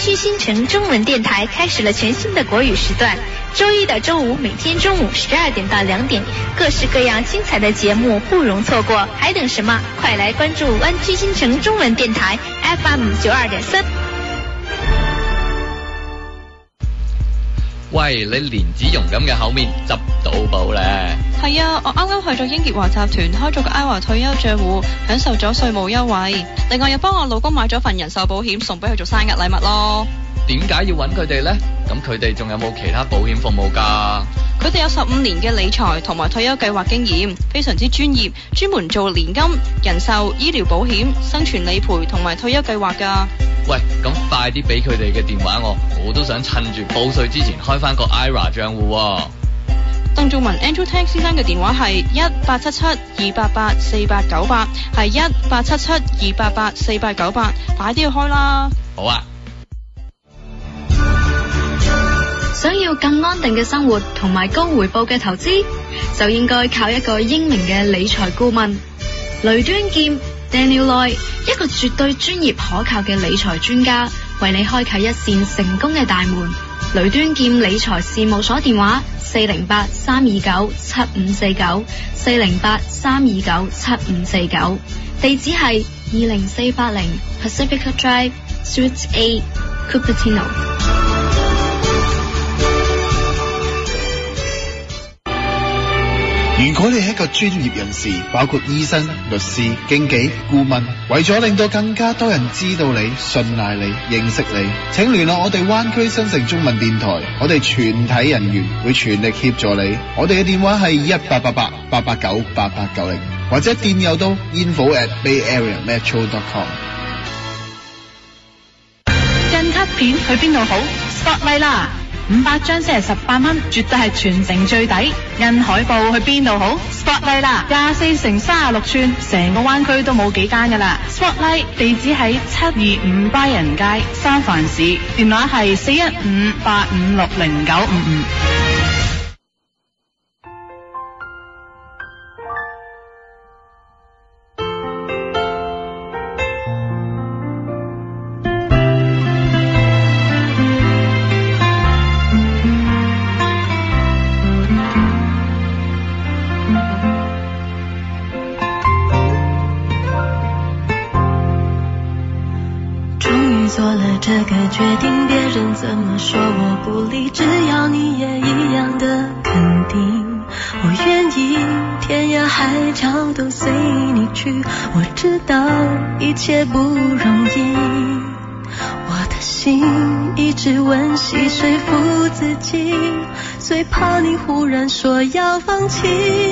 区新城中文电台开始了全新的国语时段，周一到周五每天中午12点到2点，各式各样精彩的节目不容错过，还等什么？快来关注湾区新城中文电台 FM92.3。 喂，你蓮子蓉咁嘅口面執到寶咧？ 係啊，我啱啱去咗英傑華集團開咗個 IRA 退休賬戶，享受咗稅務優惠。另外又幫我老公買咗份人壽保險送俾佢做生日禮物咯。 點解要揾佢哋呢？咁佢哋仲有冇其他保險服務㗎？ 佢哋有15年嘅理財同埋退休計劃經驗，非常之專業，專門做年金、人壽、醫療保險、生存理賠同埋退休計劃㗎。 喂，咁快啲俾佢哋嘅電話我都想趁住報稅之前開翻個 IRA 賬戶喎。 鄧仲文 Andrew Tang 先生嘅電話係1877-288-4898，係1877-288-4898，快啲去開啦。 好啊。 想要更安定嘅生活同埋高回報嘅投資，就應該靠一個英明嘅理財顧問雷端劍 Daniel Loy， 一個絕對專業可靠嘅理財專家，為你開啟一扇成功嘅大門。雷端劍理財事務所電話408-329-7549 408-329-7549，地址係20480 Pacifica Drive Suite A Cupertino。 如果你係一個專業人士，包括醫生、律師、經紀、顧問，為咗令到更加多人知道你、信賴你、認識你，請聯絡我哋灣區新城中文電台，我哋全體人員會全力協助你。我哋嘅電話係1888-889-8890，或者電郵到 info@bayareametro.com。 印卡片去邊度好？ Spotlight 啦，500張先係18蚊，絕對係全城最抵。印海報去邊度好？ Spotlight 啦，24x36寸，成個灣區都冇幾間噶啦。Spotlight 地址喺725Byron街，三藩市，電話係415-856-0955。 做了这个决定，别人怎么说我不理，只要你也一样的肯定，我愿意天涯海角都随你去。我知道一切不容易，我的心一直温习说服自己，最怕你忽然说要放弃。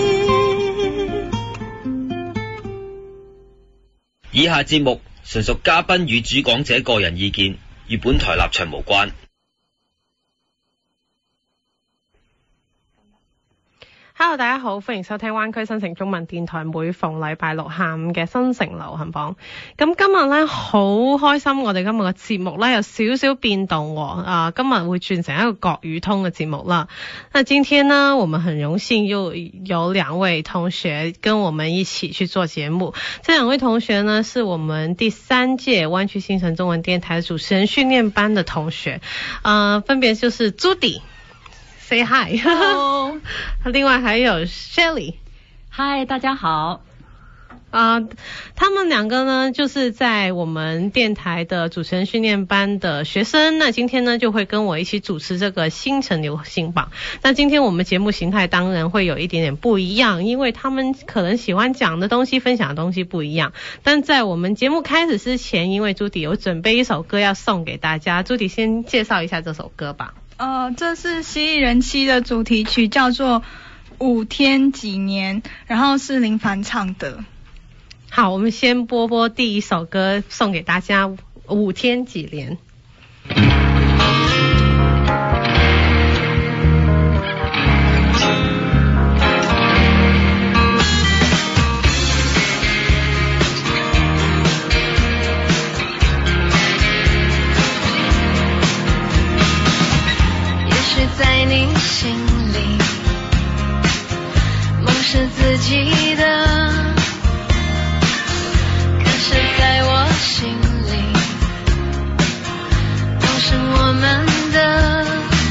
以下節目純屬嘉賓與主講者個人意見，與本台立場無關。 Hello， 大家好，歡迎收聽灣區新城中文電台每逢禮拜六下午嘅新城流行榜。咁今日咧好開心，我哋今日嘅節目咧有少少變動喎。今日會轉成一個國語通嘅節目啦。那今天呢，我們很榮幸又有兩位同學跟我們一起去做節目。這兩位同學呢，是我們第3屆灣區新城中文電台主持人訓練班的同學，分別就是 Judy。Say hi，Hello。另外還有 Shelly，Hi， 大家好。 他們兩個呢，就是在我們電台的主持人訓練班的學生。那今天呢，就會跟我一起主持這個新城流行榜。那今天我們節目形態當然會有一點點不一樣，因為他們可能喜歡講的東西、分享的東西不一樣。但在我們節目開始之前，因為朱迪有準備一首歌要送給大家，朱迪先介紹一下這首歌吧。 這是蜥蜴人妻的主題曲，叫做5天幾年，然後是林凡唱的。 好，我們先播第一首歌送給大家，5天幾年。 在你心里，夢是自己的，可是在我心裡，夢是剩我们的。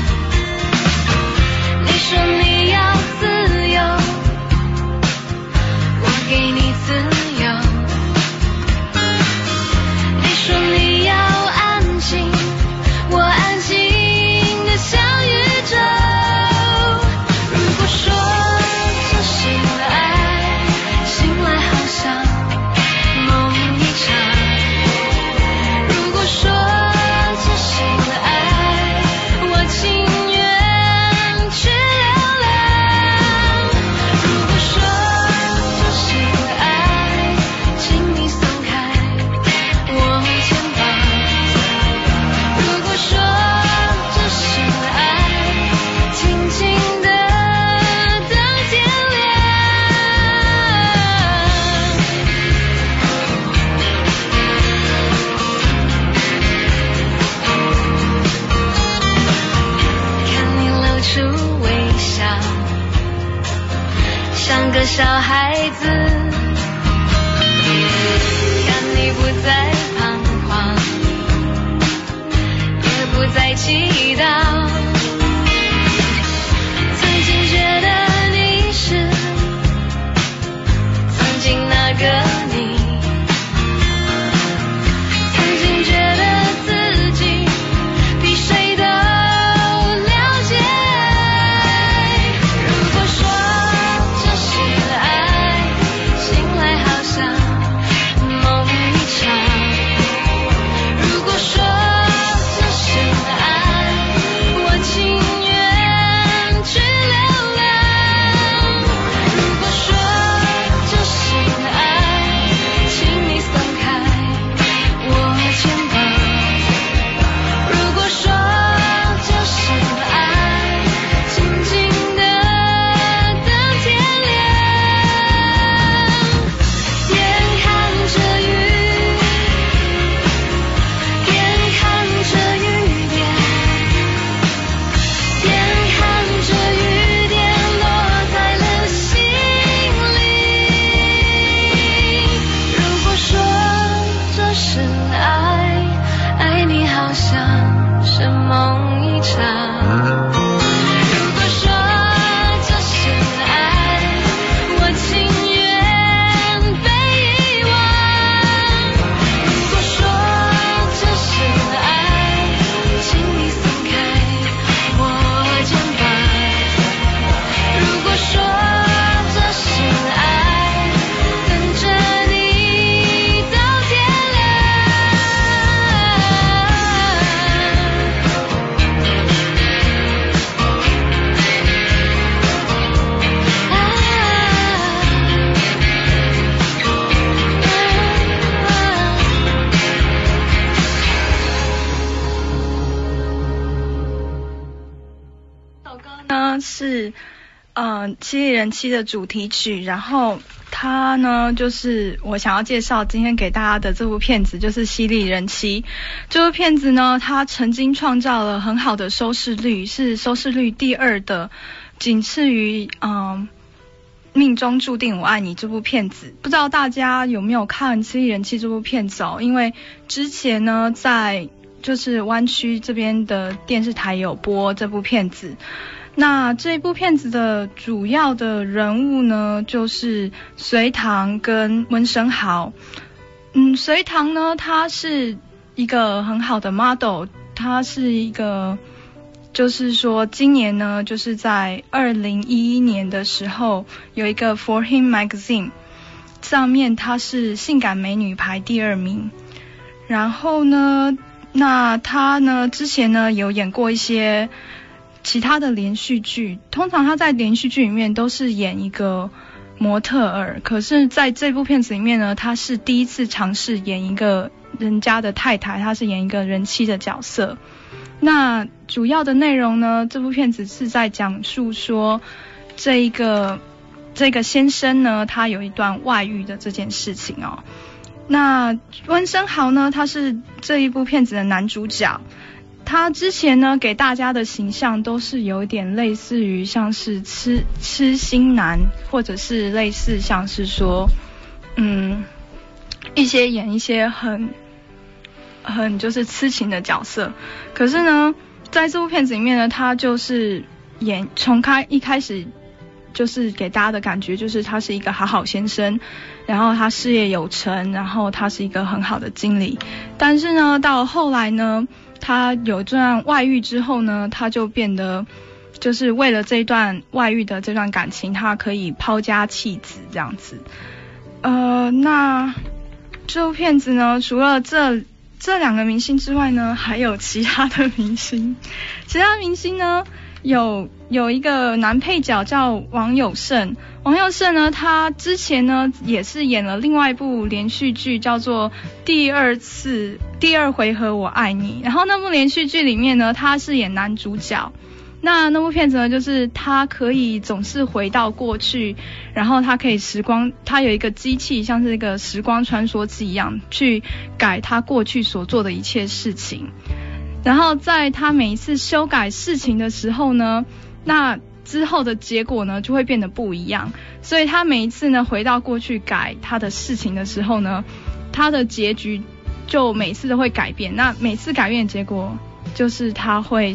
你说你要自由，我给你自由。你说你要安静，我安静的像宇宙。如果说这是爱，醒来好像梦一场。如果说这是爱，我情愿去流浪。如果说这是爱，请你松开我肩膀。如果说这是爱，静静地等天亮。看你露出微笑，像个小孩子。看你不再彷徨，也不再祈祷。曾经觉得你是曾经那个你，曾经觉得自己比谁都了解。如果说这是爱，醒来好像梦一场。如果说这是爱，我情愿去流浪。如果说这是爱，请你松开我肩膀。如果说这是爱，静静地等天亮。眼看着雨，眼看着雨点，眼看着雨点落在了心里。如果说这是爱，爱你好像是梦一场。如果说这是爱，我情愿被遗忘。如果说这是爱，请你松开我肩膀。如果说这是爱，等着你到天呢是犀利人妻的主题曲，然后它呢就是我想要介绍今天给大家的这部片子，就是犀利人妻。这部片子呢，它曾经创造了很好的收视率，是收视率第2的，仅次于命中注定我爱你这部片子。不知道大家有没有看犀利人妻这部片子哦？因为之前呢在就是湾区这边的电视台有播这部片子。那这部片子的主要的人物呢，就是隋棠跟温升豪。隋棠呢，她是一个很好的 model， 她是一个，就是说今年呢，就是在2011年的时候，有一个 For Him Magazine 上面她是性感美女排第2名。然后呢，那她呢之前呢有演过一些其他的连续剧，通常她在连续剧里面都是演一个模特儿，可是在这部片子里面呢，她是第一次尝试演一个人家的太太，她是演一个人妻的角色。那主要的内容呢，这部片子是在讲述说这个先生呢，他有一段外遇的这件事情哦。那温升豪呢，他是这一部片子的男主角。他之前呢给大家的形象都是有点类似于像是痴心男，或者是类似像是说演一些很就是痴情的角色。可是呢，在这部片子里面呢，他就是从一开始就是给大家的感觉就是他是一个好先生，然后他事业有成，然后他是一个很好的经理。但是呢，到后来呢，他有这段外遇之后呢，他就变得就是为了这一段外遇的这段感情，他可以抛家弃子这样子。那这部片子呢，除了这两个明星之外呢，还有其他的明星。其他明星呢，有一个男配角叫王有胜。王有胜呢，他之前呢也是演了另外一部连续剧，叫做第二回合我爱你。然后那部连续剧里面呢，他是演男主角。那部片子呢，就是他可以总是回到过去，然后他可以他有一个机器，像是一个时光穿梭机一样，去改他过去所做的一切事情。然后在他每一次修改事情的时候呢，那之后的结果呢就会变得不一样。所以他每一次呢回到过去改他的事情的时候呢，他的结局就每次都会改变。那每次改变的结果就是他会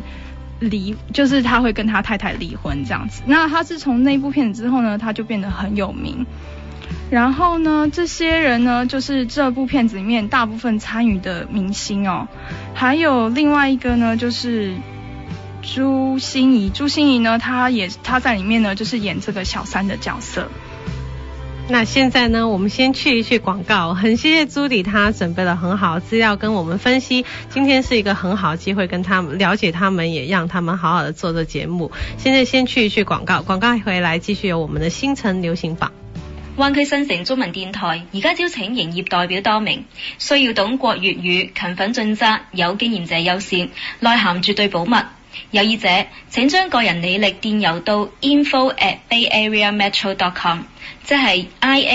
跟他太太离婚这样子。那他自从那部片子之后呢，他就变得很有名。然后呢，这些人呢，就是这部片子里面大部分参与的明星哦。还有另外一个呢，就是朱芯仪。朱芯仪呢，她在里面呢，就是演这个小三的角色。 那现在呢，我们先去一去广告。很谢谢朱迪，他准备了很好的资料跟我们分析。今天是一个很好的机会跟他们了解他们，也让他们好好的做这节目。现在先去一去廣告，廣告回來繼續有我們的星辰流行榜。 灣區新城中文電台而家招請營業代表多名，需要懂國粵語、勤奮盡責、有經驗者優先，內涵絕對保密。有意者請將個人履歷電郵到 info@bayareametro.com， 即係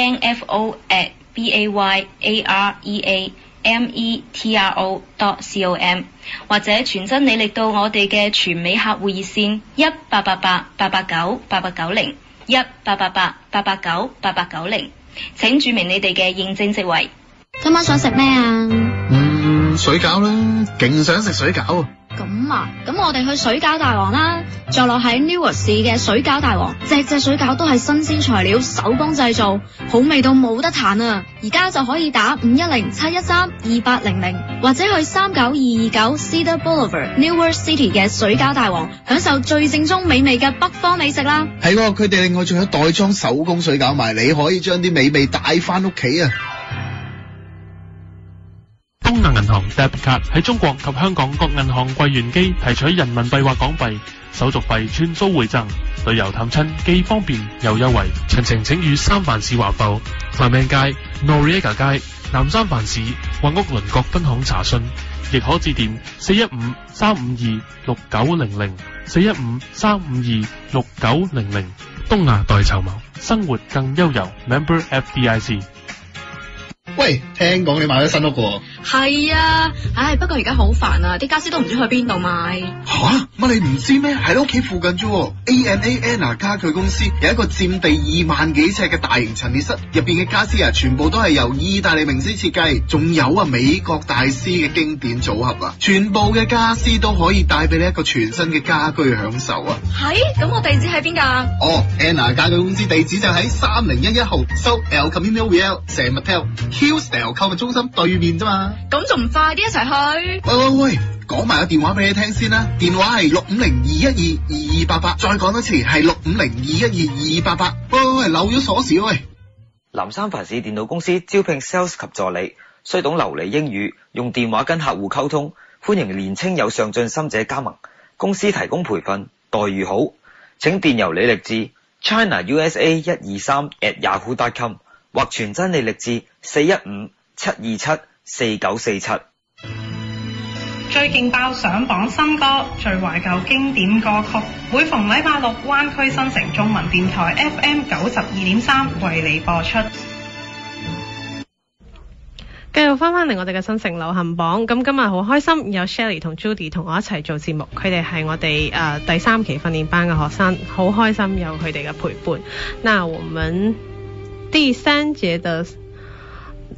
info@bayareametro.com， 或者傳真履歷到我哋嘅全美客戶熱線1888-889-8890 1888-889-8890，請註明你哋嘅認證職位。 今晚想食咩啊？ 水餃啦，勁想食水餃。 咁啊，咁我哋去水餃大王啦，坐落喺 Newark 市嘅水餃大王，隻水餃都係新鮮材料，手工製造，好味到冇得彈啊！而家就可以打510-713-2800，或者去39229 Cedar Boulevard Newark City 嘅水餃大王，享受最正宗美味嘅北方美食啦。 係喎，佢哋另外仲有袋裝手工水餃賣，你可以將啲美味帶翻屋企啊！ 東亞銀行 Debit 卡喺中國及香港各銀行櫃員機提取人民幣或港幣，手續費全數回贈，旅遊探親既方便又優惠。詳情請與三藩市華埠、Clement街、Noriega 街、南三藩市或屋鄰各分行查詢，亦可致電415-352-6900 415-352-6900。東亞代籌謀，生活更悠遊。Member FDIC。 喂，聽講你買咗新屋喎？ 係啊，不過而家好煩啊，啲家私都唔知去邊度買。 吓？乜你唔知咩？喺你屋企附近啫。ANA Anna 家具公司有一個佔地2萬幾尺嘅大型陳列室，入邊嘅家私啊，全部都係由意大利名師設計，仲有啊美國大師嘅經典組合啊，全部嘅家私都可以帶俾你一個全新嘅家居享受啊。 係？咁我地址喺邊㗎 ？Anna 家具公司地址就喺3011號，South El Camino Real San Mateo。Hillsdale 購物中心對面啫嘛， 咁仲唔快啲一齊去？ 喂，講埋個電話俾你聽先啦，電話係650-212-2288，再講多次係650-212-2288。喂，漏咗鎖匙喂。 南三藩市電腦公司招聘 sales 及助理，須懂流利英語，用電話跟客戶溝通，歡迎年青有上進心者加盟。公司提供培訓，待遇好，請電郵履歷至 ChinaUSA123@yahoo.com。或傳真履歷至415-727-4947。 最勁爆上榜新歌，最懷舊經典歌曲，每逢禮拜六灣區新城中文電台 FM 92.3為你播出。 繼續翻嚟我哋嘅新城流行榜，咁今日好開心有 Shelly 同 Judy 同我一齊做節目，佢哋係我哋第3期訓練班嘅學生，好開心有佢哋嘅陪伴。那我們第3節的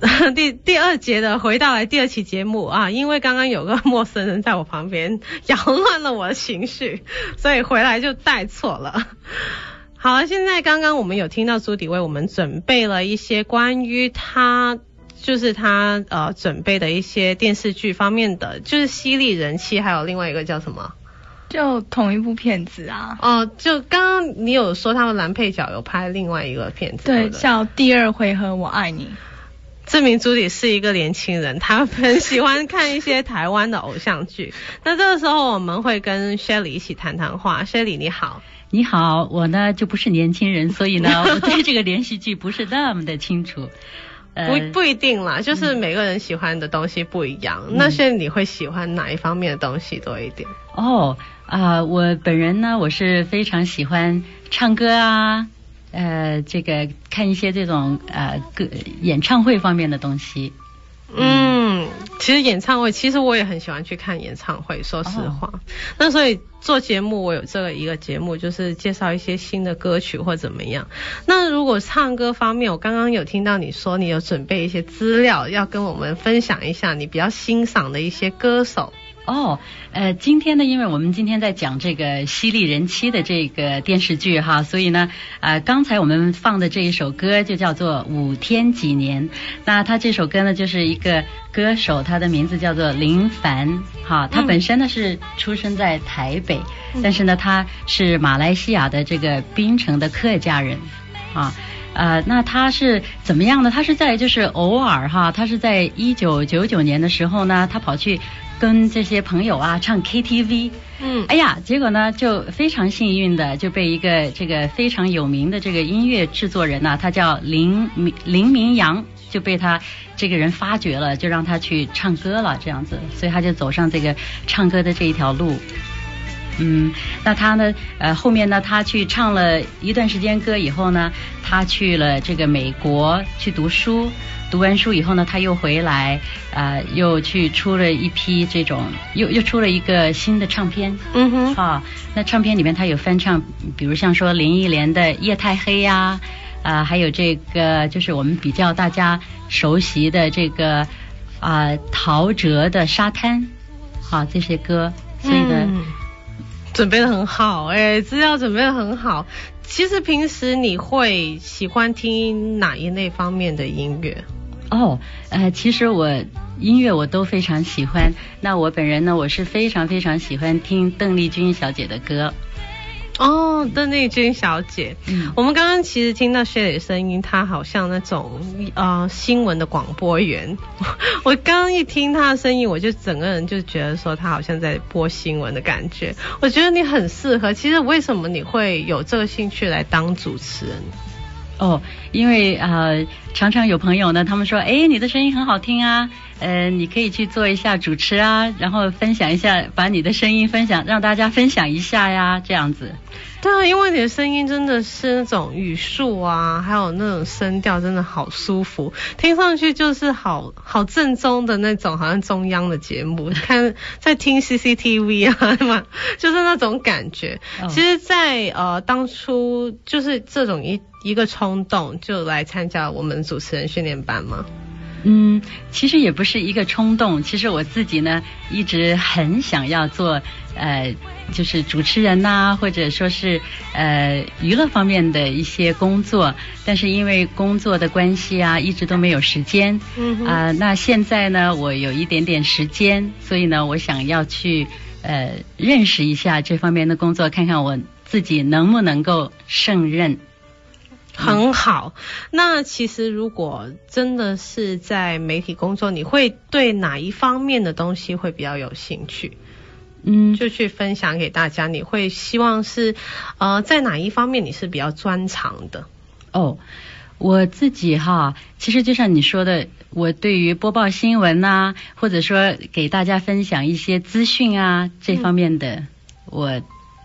第二节的回到来第二期节目啊，因为刚刚有个陌生人在我旁边扰乱了我的情绪，所以回来就带错了。好了，现在刚刚我们有听到朱迪为我们准备了一些关于他准备的一些电视剧方面的，就是犀利人妻，还有另外一个叫什么？ 就同一部片子啊。 哦，就刚刚你有说他们男配角有拍另外一个片子， 对，叫《第二回合我爱你》。 证明朱迪是一个年轻人，他很喜欢看一些台湾的偶像剧。那这个时候我们会跟 Shelly 一起谈谈话。Shelly 你好。 你好，我呢就不是年轻人，所以呢我对这个连续剧不是那么的清楚。 不一定啦，就是每个人喜欢的东西不一样。那现在你会喜欢哪一方面的东西多一点？ 我本人呢，我是非常喜欢唱歌啊，这个看一些这种演唱会方面的东西。 其实演唱会，其实我也很喜欢去看演唱会，说实话。那所以做节目，我有这个一个节目，就是介绍一些新的歌曲或怎么样。那如果唱歌方面，我刚刚有听到你说你有准备一些资料，要跟我们分享一下你比较欣赏的一些歌手。 今天呢，因为我们今天在讲这个犀利人妻的这个电视剧哈，所以呢，刚才我们放的这一首歌就叫做5天几年。那他这首歌呢，就是一个歌手，他的名字叫做林凡哈，他本身呢是出生在台北，但是呢他是马来西亚的这个槟城的客家人啊。那他是怎么样呢？他是在就是偶尔哈，他是在1999年的时候呢，他跑去跟这些朋友啊唱 KTV，结果呢就非常幸运的就被一个这个非常有名的这个音乐制作人呢，他叫林明阳，就被他这个人发掘了，就让他去唱歌了这样子，所以他就走上这个唱歌的这一条路。那他呢后面呢他去唱了一段时间歌以后呢，他去了这个美国去读书，读完书以后呢他又回来又去出了一批这种又出了一个新的唱片。那唱片里面他有翻唱，比如像说林忆莲的夜太黑呀，还有这个就是我们比较大家熟悉的这个陶喆的沙滩这些歌，所以呢准备的很好，资料准备的很好。其实平时你会喜欢听哪一类方面的音乐？ 其实我音乐我都非常喜欢。那我本人呢，我是非常非常喜欢听邓丽君小姐的歌。 邓丽君小姐，我们刚刚其实听到Shelly的声音，她好像那种新闻的广播员。我刚刚一听她的声音，我就整个人就觉得说她好像在播新闻的感觉。我觉得你很适合。其实为什么你会有这个兴趣来当主持人？ 因为常常有朋友呢，他们说你的声音很好听啊，你可以去做一下主持啊，然后分享一下，把你的声音分享，让大家分享一下呀，这样子。 对啊，因为你的声音真的是那种语速啊，还有那种声调真的好舒服，听上去就是好正宗的那种，好像中央的节目，看在听 CCTV 啊，就是那种感觉。其实在当初就是这种一个冲动就来参加我们主持人训练班吗？ 其实也不是一个冲动，其实我自己呢一直很想要做就是主持人呐，或者说是娱乐方面的一些工作，但是因为工作的关系啊，一直都没有时间。那现在呢我有一点点时间，所以呢我想要去认识一下这方面的工作，看看我自己能不能够胜任。 很好。那其实如果真的是在媒体工作，你会对哪一方面的东西会比较有兴趣？就去分享给大家。你会希望是在哪一方面你是比较专长的？ 我自己其实就像你说的，我对于播报新闻啊，或者说给大家分享一些资讯啊，这方面的我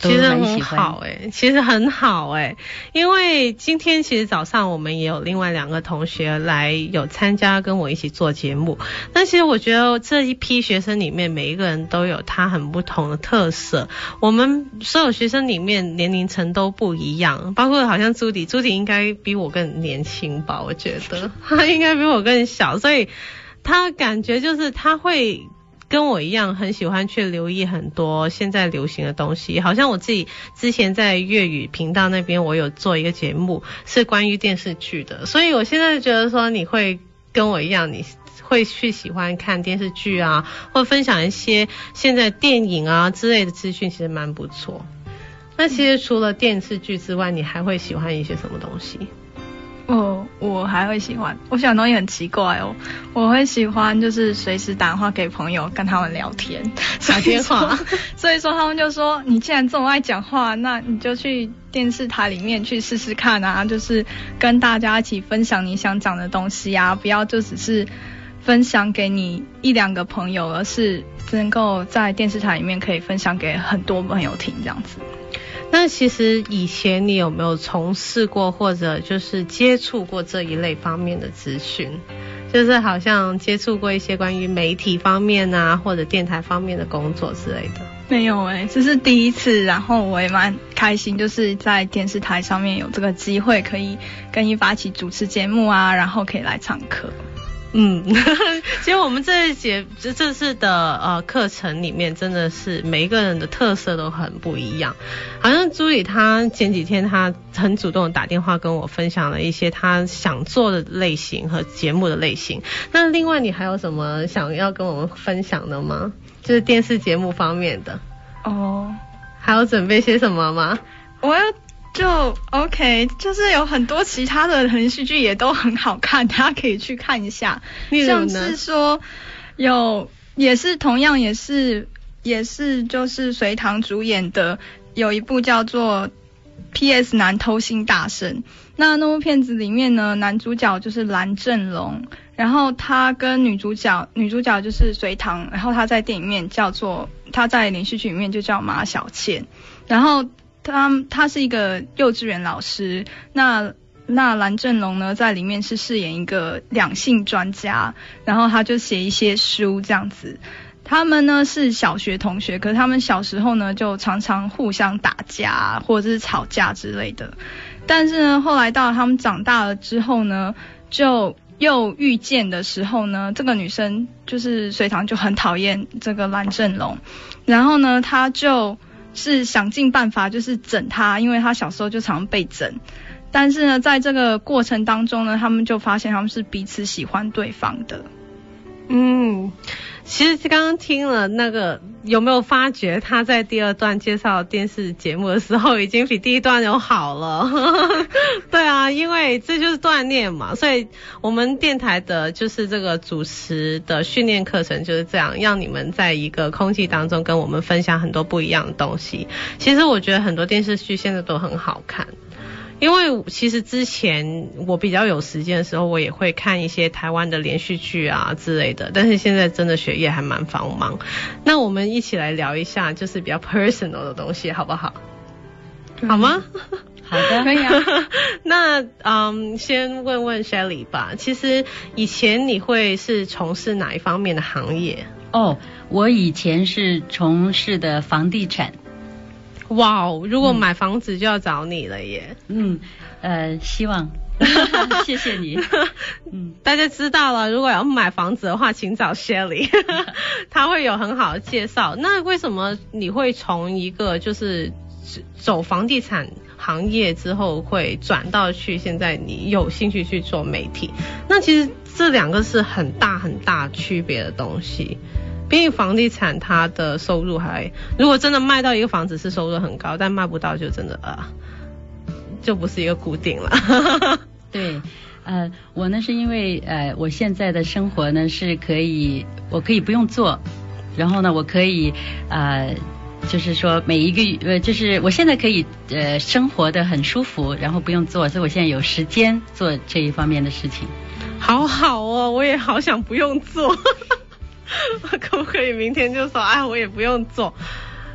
都其实很蛮喜欢。 好其实很好因为今天其实早上我们也有另外2个同学来有参加跟我一起做节目，但其实我觉得这一批学生里面每一个人都有他很不同的特色，我们所有学生里面年龄层都不一样，包括好像朱迪应该比我更年轻吧，我觉得他应该比我更小，所以他感觉就是他会跟我一样很喜欢去留意很多现在流行的东西，好像我自己之前在粤语频道那边我有做一个节目是关于电视剧的，所以我现在觉得说你会跟我一样，你会去喜欢看电视剧啊，或分享一些现在电影啊之类的资讯，其实蛮不错。那其实除了电视剧之外，你还会喜欢一些什么东西？ 我还会喜欢，我喜欢的东西很奇怪我会喜欢就是随时打电话给朋友跟他们聊天， 打电话所以说他们就说你既然这么爱讲话，那你就去电视台里面去试试看啊，就是跟大家一起分享你想讲的东西啊，不要就只是分享给你1-2个朋友，而是能够在电视台里面可以分享给很多朋友听这样子。 那其实以前你有没有从事过或者就是接触过这一类方面的资讯？就是好像接触过一些关于媒体方面啊，或者电台方面的工作之类的？ 没有这是第一次，然后我也蛮开心，就是在电视台上面有这个机会可以跟一发一起主持节目啊，然后可以来上课。 其实我们这次的课程里面真的是每一个人的特色都很不一样。好像朱莉她前几天她很主动的打电话跟我分享了一些她想做的类型和节目的类型。那另外你还有什么想要跟我们分享的吗？就是电视节目方面的。还有准备些什么吗？ 就 OK， 就是有很多其他的连续剧也都很好看，大家可以去看一下。像是说也是同样也是就是隋棠主演的，有一部叫做 PS 男偷心大圣。那部片子里面呢，男主角就是蓝正龙，然后他跟女主角就是隋棠，然后他在电影里面他在连续剧里面就叫马小倩，然后他是一个幼稚园老师，那蓝正龙呢在里面是饰演一个两性专家，然后他就写一些书这样子。他们呢是小学同学，可是他们小时候呢就常常互相打架或者是吵架之类的。但是呢后来到他们长大了之后呢，就又遇见的时候呢，这个女生就是隋棠就很讨厌这个蓝正龙，然后呢他就是想尽办法就是整他，因为他小时候就常被整。但是呢在这个过程当中呢，他们就发现他们是彼此喜欢对方的。 其实刚刚听了那个，有没有发觉他在第二段介绍电视节目的时候已经比第一段有好了？对啊，因为这就是锻炼嘛，所以我们电台的就是这个主持的训练课程就是这样，让你们在一个空气当中跟我们分享很多不一样的东西。其实我觉得很多电视剧现在都很好看，因为其实之前我比较有时间的时候，我也会看一些台湾的连续剧啊之类的，但是现在真的学业还蛮繁忙。那我们一起来聊一下就是比较 personal 的东西好不好？好吗？ 好的， 可以啊。 那先问问 Shelly 吧，其实以前你会是从事哪一方面的行业？ 我以前是从事的房地产。 哇，如果买房子就要找你了耶。 希望。谢谢你。 大家知道了，如果要买房子的话，请找 Shelly， 他会有很好的介绍。那为什么你会从一个就是走房地产行业之后会转到去现在你有兴趣去做媒体？那其实这两个是很大很大区别的东西。毕竟房地产它的收入如果真的卖到一个房子是收入很高，但卖不到就真的就不是一个固定了。 对，我呢是因为我现在的生活呢我可以不用做，然后呢我可以就是说每一个就是我现在可以生活的很舒服，然后不用做，所以我现在有时间做这一方面的事情。 好好哦，我也好想不用做。可不可以明天就说我也不用做？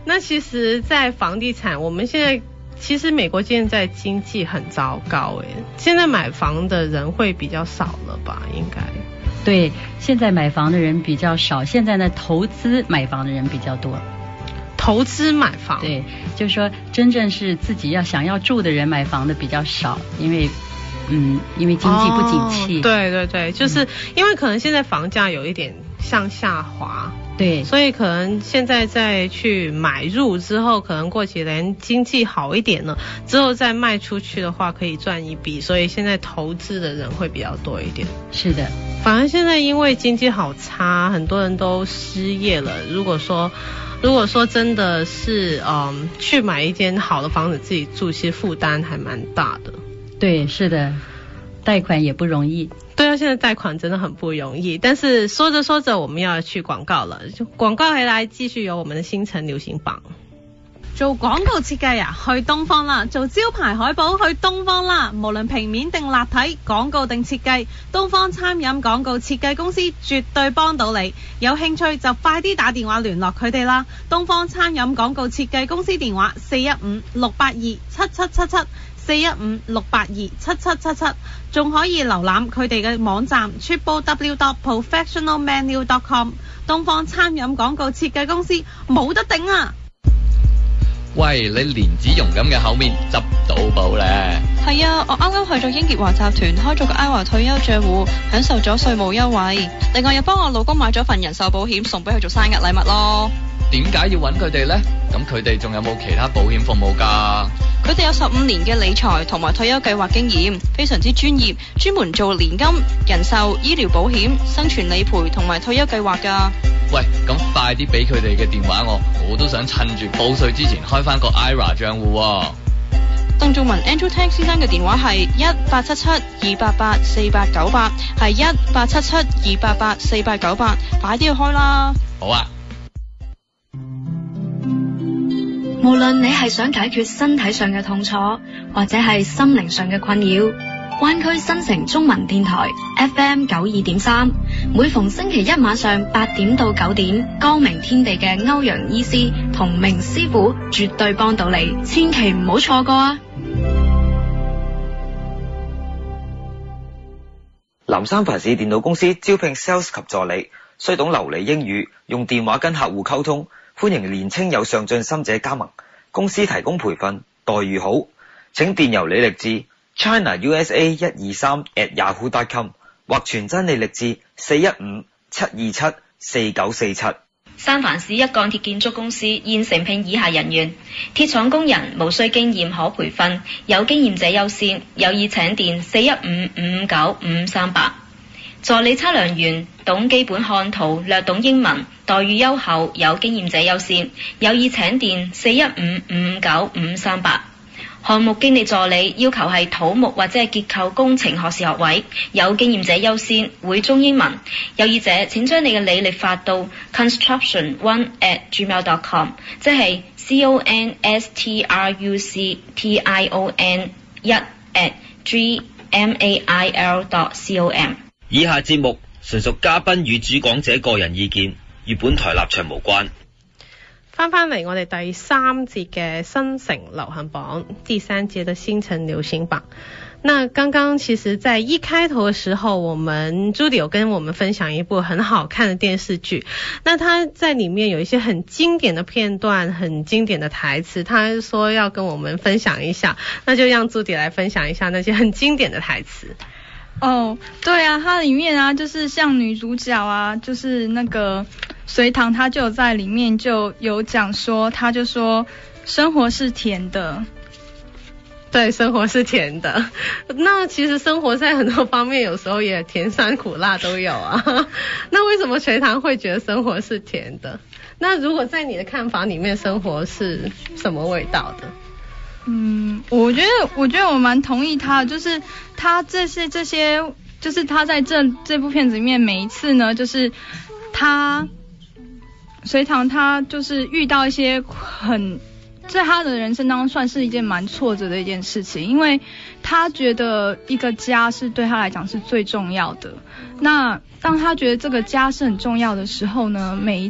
那其实在房地产，我们现在其实美国现在经济很糟糕现在买房的人会比较少了吧，应该。 对，现在买房的人比较少，现在呢投资买房的人比较多。 投资买房， 对，就是说真正是自己想要住的人买房的比较少，因为经济不景气。 对对对，就是因为可能现在房价有一点向下滑， 对， 所以可能现在再去买入之后，可能过几年经济好一点了之后再卖出去的话可以赚一笔，所以现在投资的人会比较多一点。 是的， 反而现在因为经济好差，很多人都失业了，如果说真的是去买一间好的房子自己住，其实负担还蛮大的。 对，是的，贷款也不容易。 对啊，现在贷款真的很不容易。但是说着说着我们要去廣告了，廣告回來繼續有我們的星辰流行榜。 做廣告設計啊，去東方啦；做招牌海報，去東方啦。無論平面定立體，廣告定設計，東方餐飲廣告設計公司絕對幫到你。有興趣就快啲打電話聯絡佢哋啦。東方餐飲廣告設計公司電話415-682-7777，415-682-7777，仲可以瀏覽佢哋嘅網站 www.professionalmenu.com。東方餐飲廣告設計公司冇得頂啊！ 喂，你蓮子蓉咁嘅口面執到寶咧？ 係啊，我啱啱去咗英傑華集團開咗個 IRA 退休賬戶，享受咗稅務優惠。另外又幫我老公買咗份人壽保險送俾佢做生日禮物咯。 點解要揾佢哋呢？咁佢哋仲有冇其他保險服務㗎？ 佢哋有15年嘅理財同埋退休計劃經驗，非常之專業，專門做年金、人壽、醫療保險、生存理賠同埋退休計劃㗎。 喂，咁快啲俾佢哋嘅電話我都想趁住報稅之前開返個 IRA 賬戶喎。 鄧仲文 Andrew Tang 先生嘅電話係1877-288-4898，係1877-288-4898，快啲去開啦。 好啊。 無論你係想解決身體上嘅痛楚，或者係心靈上嘅困擾，灣區新城中文電台 FM 92.3，每逢星期一晚上8點到9點，光明天地嘅歐陽醫師同明師傅絕對幫到你，千祈唔好錯過啊！ 南三藩市電腦公司招聘 sales 及助理，須懂流利英語，用電話跟客戶溝通，歡迎年青有上進心者加盟。公司提供培訓，待遇好，請電郵李力志 ChinaUSA123@yahoo.com 或傳真李力志415-727-4947。 三藩市一鋼鐵建築公司現承聘以下人員：鐵廠工人，無需經驗可培訓，有經驗者優先，有意請電415-559-538。助理測量員，懂基本看圖，略懂英文，待遇優厚，有經驗者優先，有意請電415-559-538。項目經理助理要求係土木或者係結構工程學士學位，有經驗者優先，會中英文。有意者請將你嘅履歷發到 construction1@gmail.com， 即係 construction1@gmail.com。 以下節目純屬嘉賓與主講者個人意見，與本台立場無關。 翻嚟我哋第3節嘅新城流行榜，第3節的星辰流行榜。那剛剛其實在一開頭的時候，我們朱迪有跟我們分享一部很好看的電視劇，那他在裡面有一些很經典的片段，很經典的台詞，他說要跟我們分享一下，那就讓朱迪來分享一下那些很經典的台詞。 哦，對啊，它裡面啊，就是像女主角啊，就是那個隋棠，她就在裡面就有講說，她就說生活是甜的。 對，生活是甜的。那其實生活在很多方面有時候也甜酸苦辣都有啊。那為什麼隋棠會覺得生活是甜的？那如果在你的看法裡面，生活是什麼味道的？ 我覺得我蠻同意他的，就是他這些，就是他在這部片子裡面每一次呢，就是隋棠他就是遇到一些在他的人生當中算是一件蠻挫折的一件事情，因為他覺得一個家是對他來講是最重要的。那當他覺得這個家是很重要的時候呢，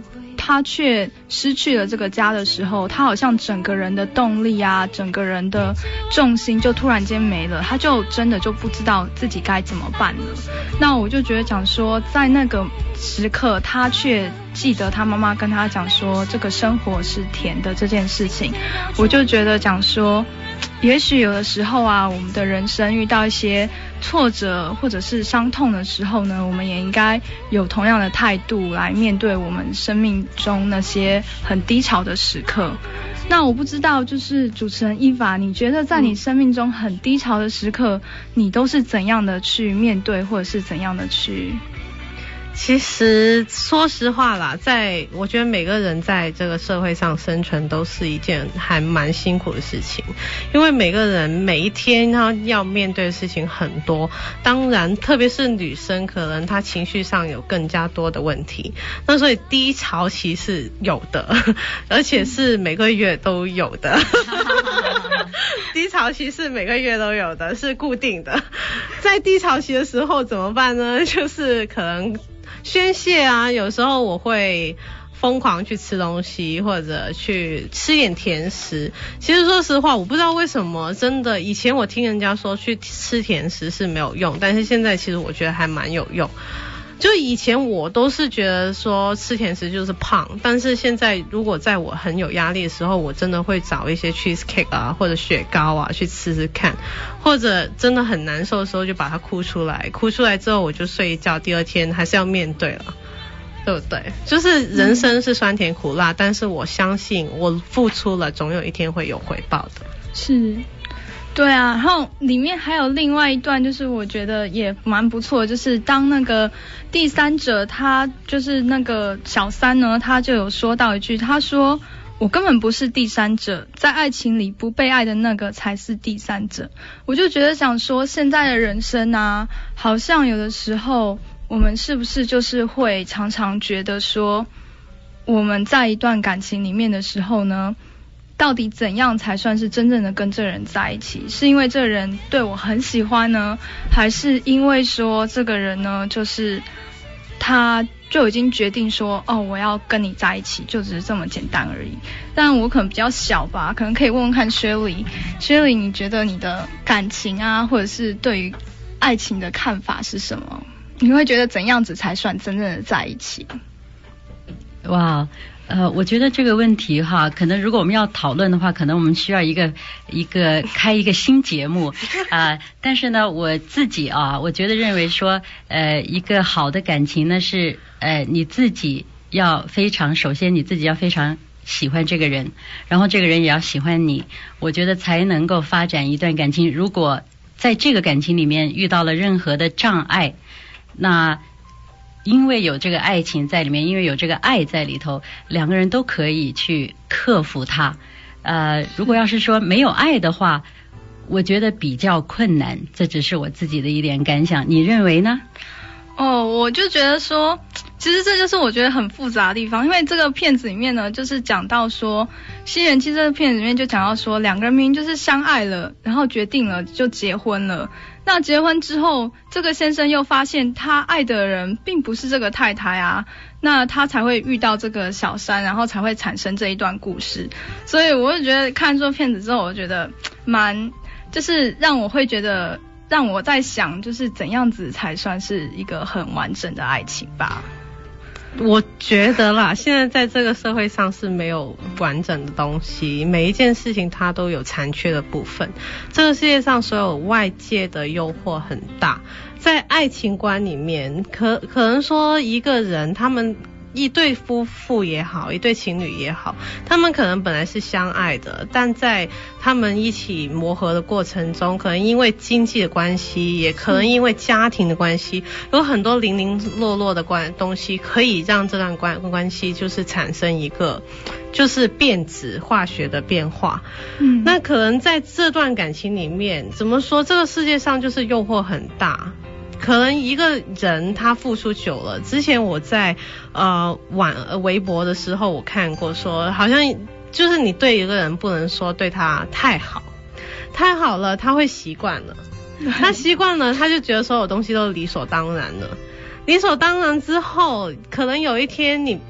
他却失去了这个家的时候，他好像整个人的动力啊，整个人的重心就突然间没了，他就真的就不知道自己该怎么办了。那我就觉得讲说，在那个时刻，他却记得他妈妈跟他讲说这个生活是甜的这件事情，我就觉得讲说，也许有的时候啊，我们的人生遇到一些挫折或者是伤痛的时候呢，我们也应该有同样的态度来面对我们生命中那些很低潮的时刻。那我不知道，就是主持人伊法，你觉得在你生命中很低潮的时刻，你都是怎样的去面对，或者是怎样的去？ 其实说实话啦，我觉得每个人在这个社会上生存都是一件还蛮辛苦的事情，因为每个人每一天他要面对的事情很多，当然特别是女生，可能她情绪上有更加多的问题，那所以低潮期是有的，而且是每个月都有的低潮期是每个月都有的，是固定的。在低潮期的时候怎么办呢？就是可能宣泄啊，有时候我会疯狂去吃东西，或者去吃点甜食。其实说实话，我不知道为什么，真的以前我听人家说去吃甜食是没有用，但是现在其实我觉得还蛮有用。就以前我都是觉得说吃甜食就是胖，但是现在如果在我很有压力的时候，我真的会找一些 cheesecake 啊或者雪糕啊去吃吃看，或者真的很难受的时候就把它哭出来，哭出来之后我就睡一觉，第二天还是要面对了，对不对？就是人生是酸甜苦辣，但是我相信我付出了总有一天会有回报的。 是，对啊，然后里面还有另外一段，就是我觉得也蛮不错，就是当那个第三者，他就是那个小三呢，他就有说到一句，他说我根本不是第三者，在爱情里不被爱的那个才是第三者。我就觉得想说，现在的人生啊，好像有的时候我们是不是就是会常常觉得说，我们在一段感情里面的时候呢，到底怎样才算是真正的跟这人在一起？是因为这人对我很喜欢呢，还是因为说这个人呢，就是他就已经决定说，哦，我要跟你在一起，就只是这么简单而已。但我可能比较小吧，可能可以问问看 Shirley， 你觉得你的感情啊，或者是对于爱情的看法是什么？你会觉得怎样子才算真正的在一起？ 哇，我觉得这个问题哈，可能如果我们要讨论的话，可能我们需要开一个新节目但是呢，我自己我觉得认为说，一个好的感情呢是，你自己要首先你自己要非常喜欢这个人，然后这个人也要喜欢你，我觉得才能够发展一段感情。如果在这个感情里面遇到了任何的障碍，那因为有这个爱情在里面，因为有这个爱在里头，两个人都可以去克服它。如果要是说没有爱的话，我觉得比较困难，这只是我自己的一点感想，你认为呢？ 我就觉得说，其实这就是我觉得很复杂的地方，因为这个片子里面呢，就是讲到说，西元期这个片子里面就讲到说，两个人明明就是相爱了，然后决定了就结婚了。那结婚之后，这个先生又发现他爱的人并不是这个太太啊，那他才会遇到这个小三，然后才会产生这一段故事。所以我就觉得看这片子之后，我觉得就是让我在想，就是怎样子才算是一个很完整的爱情吧。 我觉得啦，现在在这个社会上是没有完整的东西，每一件事情它都有残缺的部分。这个世界上所有外界的诱惑很大，在爱情观里面，可能说一个人他们一对夫妇也好，一对情侣也好，他们可能本来是相爱的，但在他们一起磨合的过程中，可能因为经济的关系，也可能因为家庭的关系，有很多零零落落的东西可以让这段关系就是产生一个就是变质化学的变化。那可能在这段感情里面，怎么说，这个世界上就是诱惑很大，可能一个人他付出久了，之前我在微博的时候我看过说，好像就是你对一个人不能说对他太好了，他会习惯了，他习惯了，他就觉得所有东西都理所当然了，理所当然之后，可能有一天你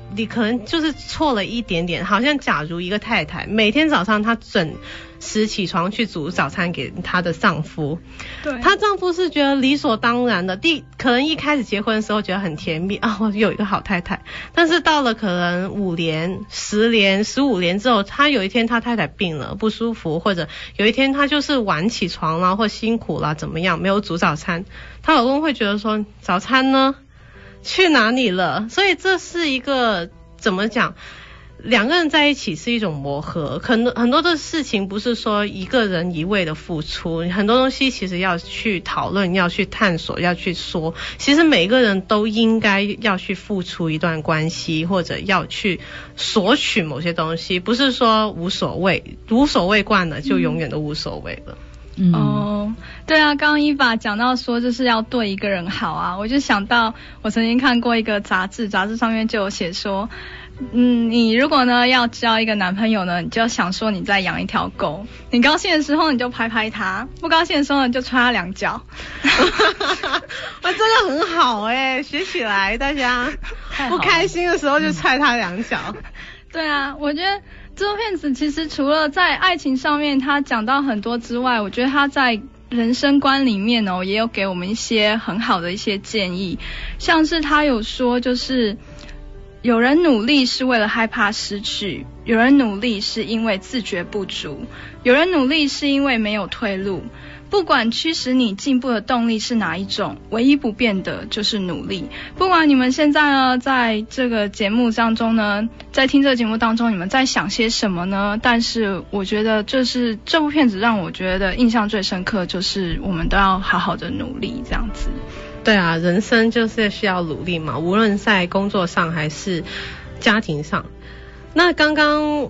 你可能就是错了一点点，好像假如一个太太每天早上她准时起床去煮早餐给她的丈夫， 对， 她丈夫是觉得理所当然的，可能一开始结婚的时候觉得很甜蜜啊，我有一个好太太，但是到了可能5年、10年、15年之后，他有一天他太太病了不舒服，或者有一天他就是晚起床啦，或辛苦啦怎么样，没有煮早餐，她老公会觉得说早餐呢去哪里了？所以这是一个怎么讲？两个人在一起是一种磨合，很多的事情不是说一个人一味的付出，很多东西其实要去讨论，要去探索，要去说。其实每个人都应该要去付出一段关系，或者要去索取某些东西，不是说无所谓惯了就永远都无所谓了。 哦，对啊，刚刚伊爸讲到说就是要对一个人好啊，我就想到我曾经看过一个杂志上面就有写说，你如果呢要交一个男朋友呢，你就要想说你在养一条狗，你高兴的时候你就拍拍它，不高兴的时候你就踹它2脚。 哇，这个很好欸，学起来大家。不开心的时候就踹它2脚。 对啊，我觉得这部片子其实除了在爱情上面他讲到很多之外，我觉得他在人生观里面也有给我们一些很好的一些建议，像是他有说就是有人努力是为了害怕失去，有人努力是因为自觉不足，有人努力是因为没有退路。不管驱使你进步的动力是哪一种，唯一不变的就是努力。不管你们现在呢在这个节目当中呢，在听这个节目当中你们在想些什么呢？但是我觉得就是这部片子让我觉得印象最深刻，就是我们都要好好的努力这样子。 对啊，人生就是需要努力嘛，无论在工作上还是家庭上。那刚刚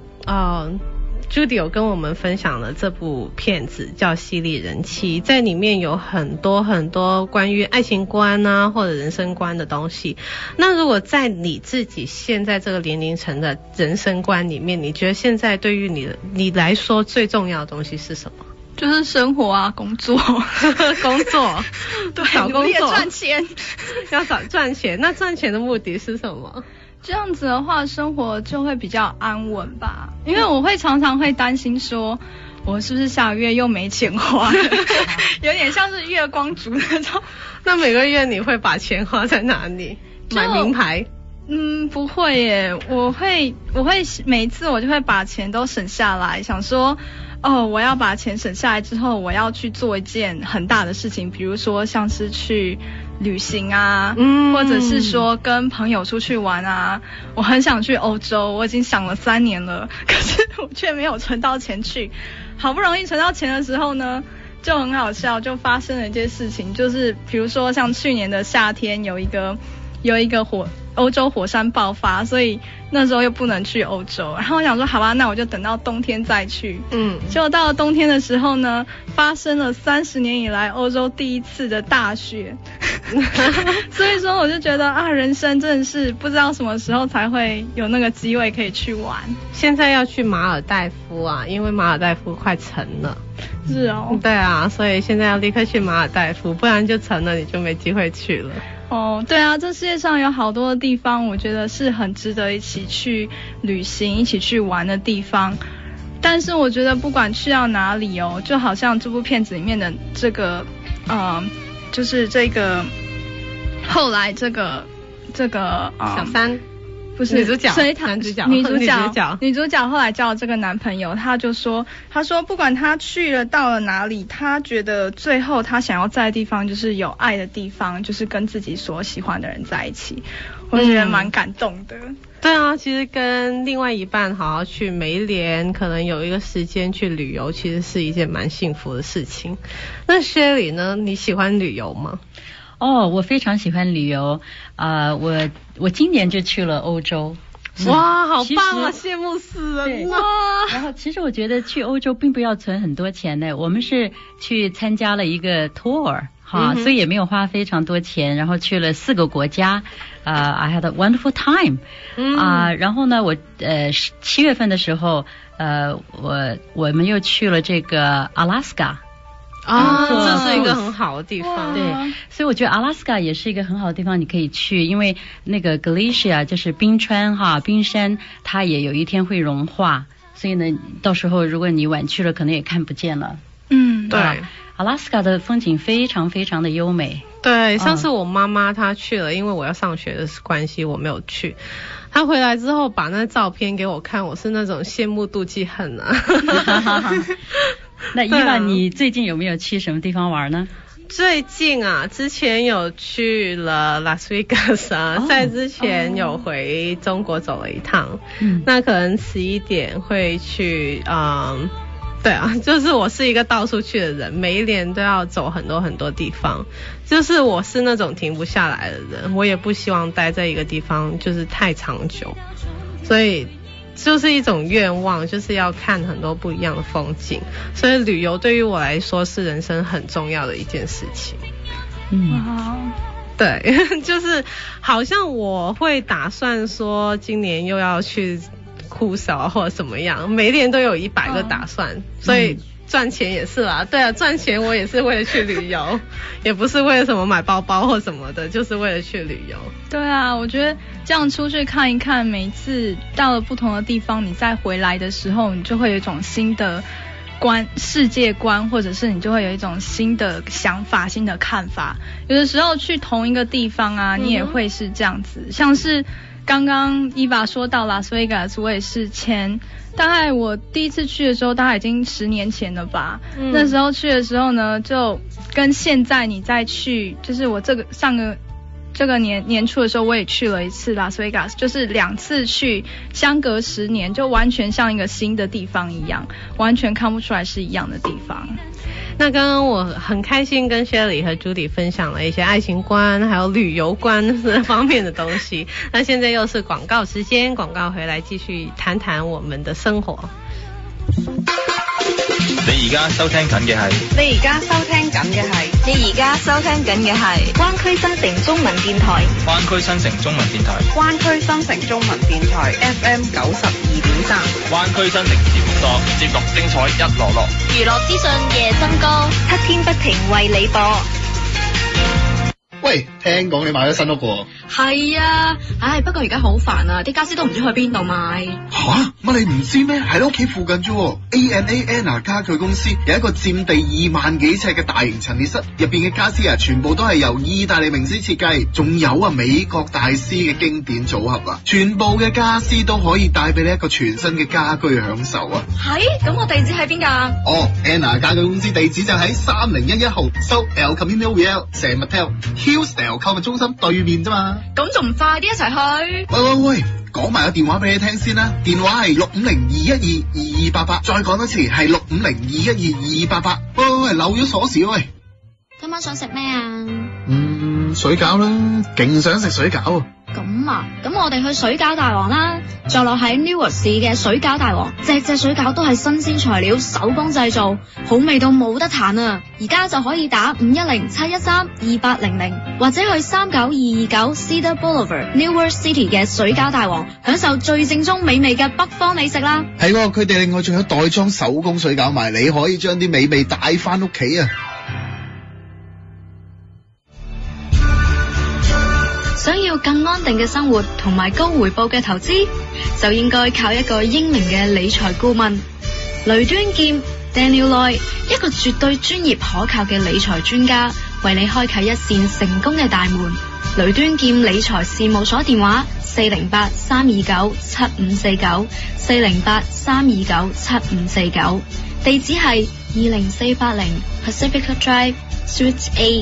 Judy 有跟我们分享了这部片子叫《犀利人妻》，在里面有很多很多关于爱情观啊或者人生观的东西。那如果在你自己现在这个年龄层的人生观里面，你觉得现在对于你来说最重要的东西是什么？ 就是生活啊，工作工作对， 找工作赚钱要赚钱。那赚钱的目的是什么？ 这样子的话生活就会比较安稳吧，因为我会常常会担心说我是不是下个月又没钱花有点像是月光族那种。 那每个月你会把钱花在哪里？买名牌？ 不会耶，我会每一次我就会把钱都省下来，想说我要把钱省下来之后，我要去做一件很大的事情，比如说像是去旅行啊，或者是说跟朋友出去玩啊。我很想去欧洲，我已经想了3年了，可是我却没有存到钱去。好不容易存到钱的时候呢，就很好笑，就发生了一件事情，就是比如说像去年的夏天有一个欧洲火山爆发，所以那时候又不能去欧洲，然后我想说好吧，那我就等到冬天再去。结果到了冬天的时候呢，发生了30年以来欧洲第一次的大雪所以说我就觉得人生真的是不知道什么时候才会有那个机会可以去玩。 现在要去马尔代夫啊，因为马尔代夫快沉了。 是哦。 对啊，所以现在要立刻去马尔代夫，不然就沉了，你就没机会去了。 对啊，这世界上有好多的地方，我觉得是很值得一起去旅行、一起去玩的地方。但是我觉得不管去到哪里就好像这部片子里面的这个就是这个后来这个小三。 不是女主角后来交了这个男朋友，他说不管他到了哪里，他觉得最后他想要在的地方就是有爱的地方，就是跟自己所喜欢的人在一起。我觉得蛮感动的。 对啊，其实跟另外一半好好去每一年可能有一个时间去旅游，其实是一件蛮幸福的事情。那薛里呢，你喜欢旅游吗？ 我非常喜欢旅游，我今年就去了欧洲。 哇，好棒啊，羡慕死人了。 然后其实我觉得去欧洲並不要存很多钱的，我们是去参加了一个 tour 所以也没有花非常多钱，然后去了4个国家。I had a wonderful time。然后呢，我7月份的时候，我们又去了这个 Alaska。 这是一个很好的地方。 对，所以我觉得阿拉斯加也是一个很好的地方，你可以去，因为那个 glacier 就是冰川哈，冰山它也有一天会融化，所以呢，到时候如果你晚去了，可能也看不见了。 对， 阿拉斯加的风景非常非常的优美。 对，上次我妈妈她去了，因为我要上学的关系，我没有去。她回来之后把那照片给我看，我是那种羡慕妒忌恨啊。 那伊娃，你最近有没有去什么地方玩呢？ 最近啊，之前有去了拉斯维加斯啊，在之前有回中国走了一趟。那可能11点会去对啊，就是我是一个到处去的人，每一年都要走很多很多地方，就是我是那种停不下来的人，我也不希望待在一个地方就是太长久，所以就是一种愿望，就是要看很多不一样的风景，所以旅游对于我来说是人生很重要的一件事情。对，就是好像我会打算说今年又要去酷少或者什么样，每一年都有100个打算，所以赚钱也是啦。对啊，赚钱我也是为了去旅游，也不是为了什么买包包或什么的，就是为了去旅游。 对啊，我觉得这样出去看一看，每一次到了不同的地方，你再回来的时候，你就会有一种新的世界观，或者是你就会有一种新的想法、新的看法。有的时候去同一个地方啊，你也会是这样子，像是刚刚伊娃说到拉斯维加斯，我也是大概我第一次去的时候，大概已经10年前了吧。那时候去的时候呢，就跟现在你再去，就是我这个年初的时候，我也去了一次拉斯维加斯，就是2次去，相隔10年，就完全像一个新的地方一样，完全看不出来是一样的地方。 那刚刚我很开心跟 Shelly 和 Judy 分享了一些爱情观还有旅游观这方面的东西。那现在又是广告时间，广告回来继续談談我們的生活。 你而家收聽緊嘅係灣區新城中文電台FM 92.3，灣區新城節目多，節目精彩一籮籮， 娛樂資訊夜增高，黑天不停為你播。 喂，聽講你買咗新屋喎？ 係啊，不過而家好煩啊，啲家私都唔知去邊度買。 吓？乜你唔知咩？喺你屋企附近啫。ANA 家具公司有一個佔地2萬幾尺嘅大型陳列室，入邊嘅家私啊，全部都係由意大利名師設計，仲有啊美國大師嘅經典組合啊，全部嘅家私都可以帶俾你一個全新嘅家居享受啊。 係？咁我地址喺邊㗎 ？ANA 家具公司地址就喺3011號收 El Camino Real San Mateo。Hillsdale 購物中心對面啫嘛， 咁仲唔快啲一齊去？ 喂，講埋個電話俾你聽先啦，電話係650-212-2288，再講多次係650-212-2288。喂，漏咗鎖匙喂。 今晚想食咩啊？ 水餃啦，勁想食水餃。 咁啊，咁我哋去水餃大王啦，坐落喺 Newark 市嘅水餃大王，隻水餃都係新鮮材料，手工製造，好味到冇得彈啊！而家就可以打510-713-2800，或者去39229 Cedar Boulevard Newark City 嘅水餃大王，享受最正宗美味嘅北方美食啦。 係喎，佢哋另外仲有袋裝手工水餃賣，你可以將啲美味帶翻屋企啊！ 想要更安定嘅生活同埋高回報嘅投資，就應該靠一個英明嘅理財顧問雷端劍 Daniel Loy， 一個絕對專業可靠嘅理財專家，為你開啟一扇成功嘅大門。雷端劍理財事務所電話408-329-7549 408-329-7549，地址係20480 Pacifica Drive Suite A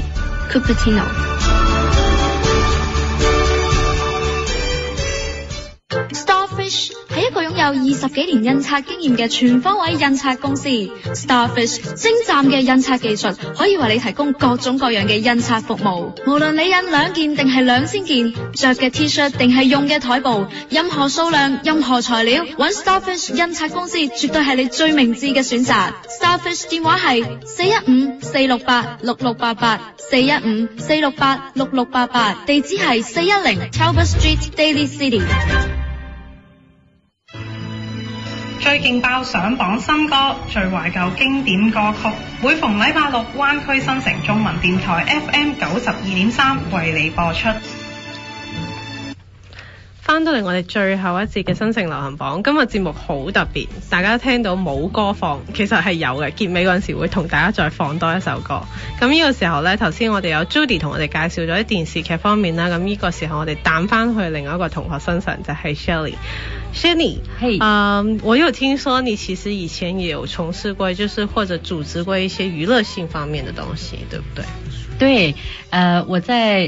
Cupertino。Starfish 係一個擁有20幾年印刷經驗嘅全方位印刷公司。Starfish 精湛嘅印刷技術可以為你提供各種各樣嘅印刷服務。無論你印2件定係2000件，着嘅 T-shirt 定係用嘅台布，任何數量、任何材料，揾 Starfish 印刷公司絕對係你最明智嘅選擇。Starfish 電話係415-468-6688 415-468-6688，地址係410 Talbot Street Daly City。 最勁爆上榜新歌，最懷舊經典歌曲，每逢禮拜六灣區新城中文電台 FM 92.3為你播出。翻到嚟我哋最後一節嘅新城流行榜，今日節目好特別，大家聽到冇歌放，其實係有嘅，結尾嗰陣時會同大家再放多一首歌。咁呢個時候呢，頭先我哋有 Judy 同我哋介紹咗啲電視劇方面啦，咁呢個時候我哋彈翻去另外一個同學身上，就係 Shirley。 嘿， 我有聽說你其實以前也有從事過，就是或者組織過一些娛樂性方面的東西，對不對？ 對，我在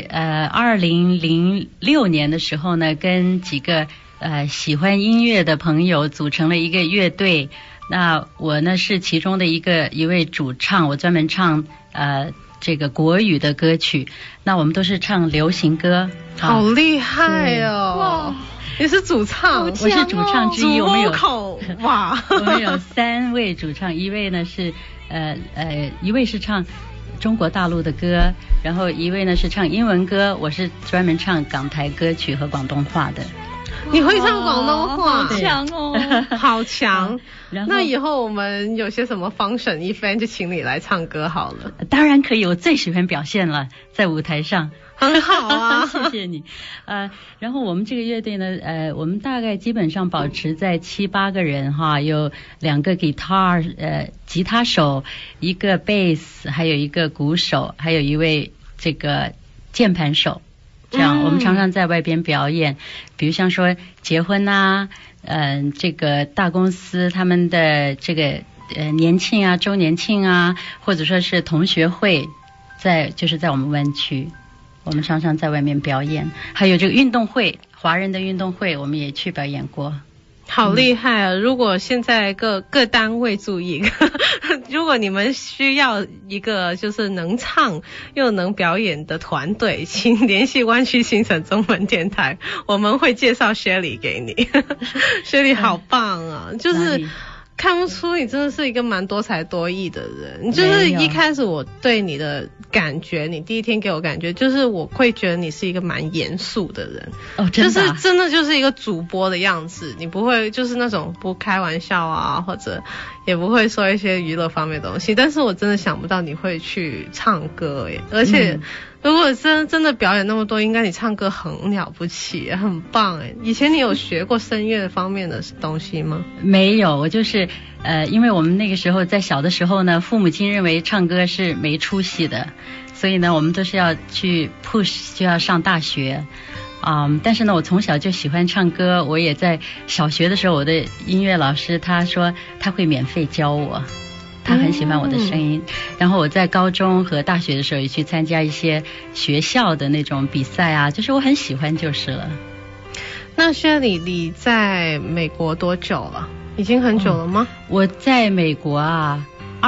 2006年的時候呢，跟幾個喜歡音樂的朋友組成了一個樂隊。那我呢是其中的一位主唱，我專門唱這個國語的歌曲。那我們都是唱流行歌。 好厲害哦！哇，你是主唱， 我是主唱之一。我們有哇， 我們有3位主唱，一位呢是一位是唱中國大陸的歌，然後一位呢是唱英文歌，我是專門唱港台歌曲和廣東話的。 你會唱廣東話？ 好強哦， 好強。那以後我們有些什麼 function event 就請你來唱歌好了。 當然可以，我最喜歡表現了，在舞台上。 很好啊， 謝謝你。然後我們這個樂隊呢，我們大概基本上保持在7-8個人哈，有2個 guitar，吉他手，一個 bass， 還有一個鼓手，還有一位這個鍵盤手。這樣，我們常常在外邊表演，比如像說結婚啊，這個大公司他們的這個年慶啊、周年慶啊，或者說是同學會，就是在我們灣區。我們常常在外面表演，還有這個運動會，華人的運動會，我們也去表演過。 好厲害啊！如果現在各單位注意，如果你們需要一個就是能唱又能表演的團隊，請聯繫灣區新城中文電台，我們會介紹 Shirley 給你。Shirley 好棒啊！就是看不出你真的是一個蠻多才多藝的人，就是一開始我對你的感覺，你第一天給我感覺就是我會覺得你是一個蠻嚴肅的人。 哦，真的啊？ 就是真的就是一個主播的樣子，你不會就是那種不開玩笑啊，或者也不會說一些娛樂方面的東西，但是我真的想不到你會去唱歌耶，而且如果真的表演那麼多，應該你唱歌很了不起，很棒耶。以前你有學過聲樂方面的東西嗎？ 沒有，我就是因為我們那個時候在小的時候呢，父母親認為唱歌是沒出息的，所以呢我們都是要去 push， 就要上大學。但是呢我從小就喜歡唱歌，我也在小學的時候，我的音樂老師他說他會免費教我，他很喜歡我的聲音。然後我在高中和大學的時候也去參加一些學校的那種比賽啊，就是我很喜歡就是了。 那Shirley你在美國多久了？已經很久了嗎？ 我在美國啊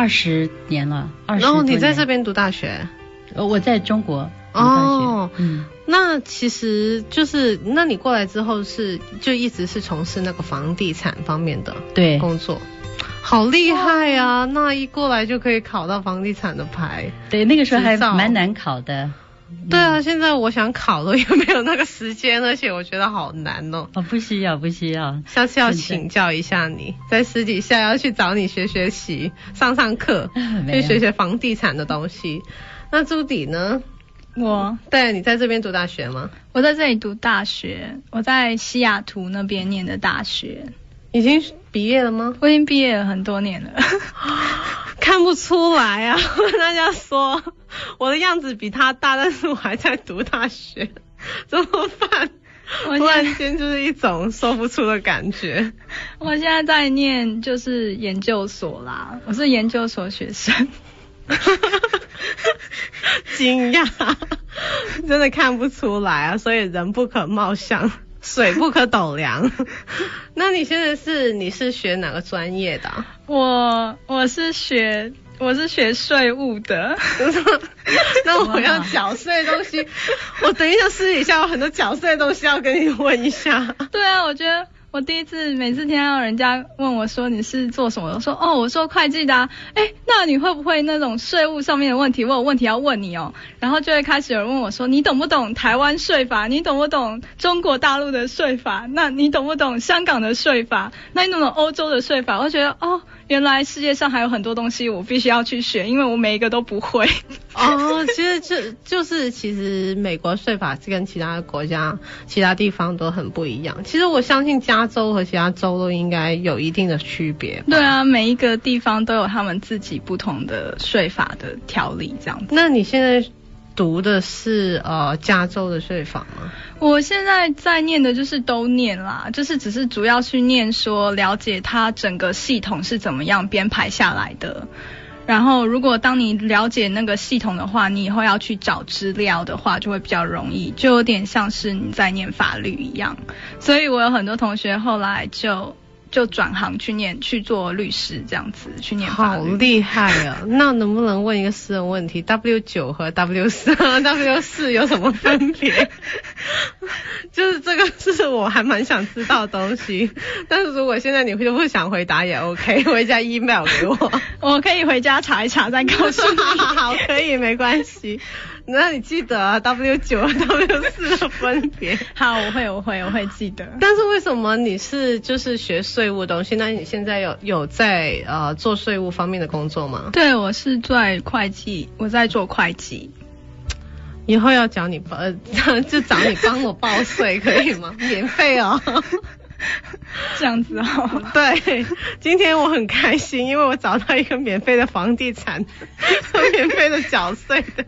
20年了，20多年。 然後你在這邊讀大學？ 我在中國讀大學。 那其實就是那你過來之後就一直是從事那個房地產方面的工作。好厲害啊！那一過來就可以考到房地產的牌。 對，那個時候還蠻難考的。 對啊，現在我想考都也沒有那個時間，而且我覺得好難哦。 不需要， 下次要請教一下你，在私底下要去找你學習，上課，去學房地產的東西。那朱迪呢？對，你在這邊讀大學嗎？ 我在這裡讀大學，我在西雅圖那邊念的大學。 已經畢業了嗎？ 我已經畢業了很多年了。 看不出來啊，大家說我的樣子比他大，但是我還在讀大學，怎麼辦？突然間就是一種說不出的感覺。 我現在在念就是研究所啦，我是研究所學生。 驚訝，真的看不出來啊，所以人不可貌相，水不可斗量。那你現在你是學哪個專業的啊？ 我是學稅務的。 那我要繳稅的東西，我等一下私底下有很多繳稅的東西要跟你問一下。 對啊，我覺得我第一次每次听到人家问我说你是做什么，我说我做会计的啊，那你会不会那种税务上面的问题，我有问题要问你哦，然后就会开始有人问我说你懂不懂台湾税法，你懂不懂中国大陆的税法，那你懂不懂香港的税法，那你懂不懂欧洲的税法，我觉得原来世界上还有很多东西我必须要去学，因为我每一个都不会。 其实就是其实美国税法跟其他国家其他地方都很不一样，其实我相信加州和其他州都应该有一定的区别。 对啊，每一个地方都有他们自己不同的税法的条例这样子。 那你现在读的是加州的税法吗？ 我现在在念的就是都念啦，就是只是主要去念说了解它整个系统是怎么样编排下来的。然后如果当你了解那个系统的话，你以后要去找资料的话就会比较容易，就有点像是你在念法律一样。所以我有很多同学后来就转行去做律师这样子，去念法律。 好厉害啊！那能不能问一个私人问题 ？W9 和 W4 有什么分别？就是这个是我还蛮想知道的东西，但是如果现在你就不想回答也 OK， 回家 email 给我， 我可以回家查一查再告诉你。 好，可以，没关系。那你记得W9 和 W4 的分别。 好，我会记得。 但是为什么你是就是学税务的东西？那你现在有在做税务方面的工作吗？ 对，我是在会计，我在做会计。 以后要找你就找你帮我报税可以吗？免费哦。 这样子哦。 对，今天我很开心，因为我找到一个免费的房地产，免费的缴税的。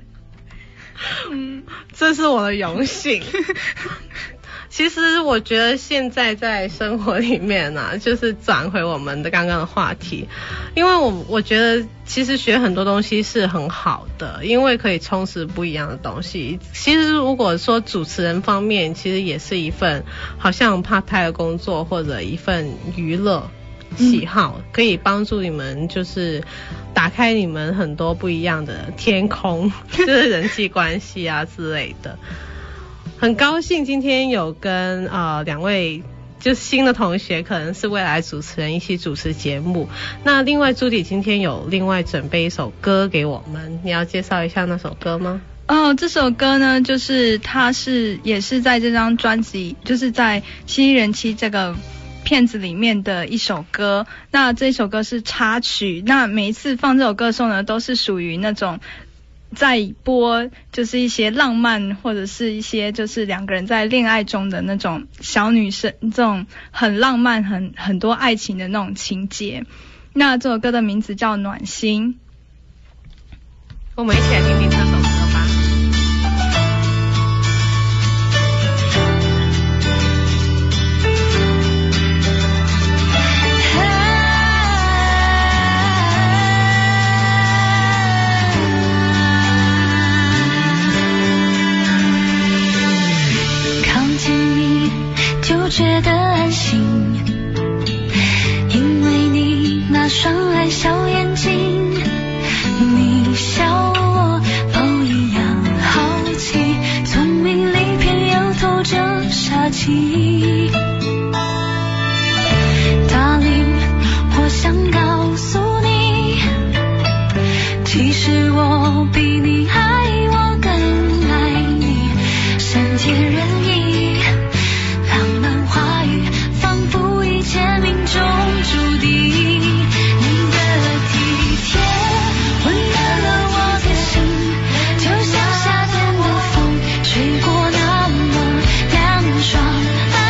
这是我的荣幸。其实我觉得现在在生活里面啊，就是转回我们的刚刚的话题，因为我觉得其实学很多东西是很好的，因为可以充实不一样的东西。其实如果说主持人方面，其实也是一份好像part-time的工作或者一份娱乐喜好，可以帮助你们就是打开你们很多不一样的天空，就是人际关系啊之类的。很高兴今天有跟两位就新的同学，可能是未来主持人一起主持节目。那另外朱迪今天有另外准备一首歌给我们，你要介绍一下那首歌吗？ 这首歌呢，就是它也是在这张专辑，就是在《犀利人妻》这个片子里面的一首歌。那这首歌是插曲，那每一次放这首歌的时候呢，都是属于那种在播就是一些浪漫或者是一些就是两个人在恋爱中的那种小女生，这种很浪漫很多爱情的那种情节。那这首歌的名字叫暖心， 我们一起来听听这首歌吧。 觉得安心，因为你那双爱笑眼睛，你笑我都一样好奇，聪明里偏又透着傻气。Darling， 我想告诉你，其实我比你爱我更爱你，善解人意，浪漫话语仿佛一切命中注定，你的体贴温暖了我的心，就像夏天的风吹过那么凉爽。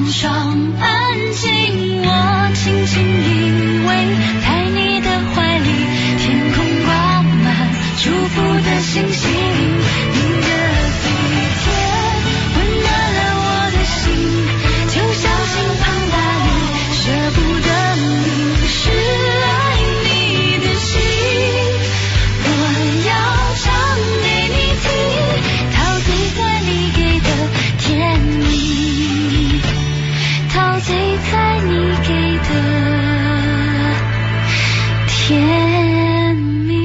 双安静，我轻轻依偎在你的怀里，天空挂满祝福的星星，你的体贴温暖了我的心，就像心庞大里舍不得你，是爱你的心，我要唱给你听，陶醉在你给的甜蜜，陶醉在你给的甜蜜。